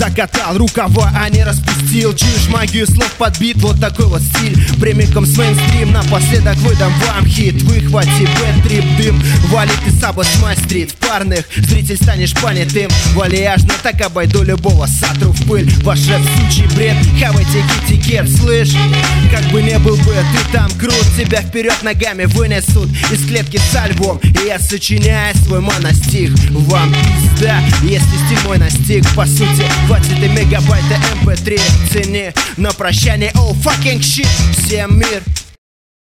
закатал рукава, а не распустил. Чуешь магию слов, подбит, вот такой вот стиль. Прямиком с мейнстрим, напоследок выдам вам хит. Выхвати бэт-трип, дым, валит и саба смайстрит. В парных зритель станешь понятым. Вальяжно так обойду любого, сотру в пыль. Ваш рэп сучий бред, хавайте китикет, слышь? Как бы не был бы ты там крут, тебя вперед ногами вынесут из клетки со львом. И я сочиняю свой моностих. Вам пизда, если стиль мой настиг. По сути, хватит и мегабайта mp3. Цени на прощание, oh fucking shit. Всем мир.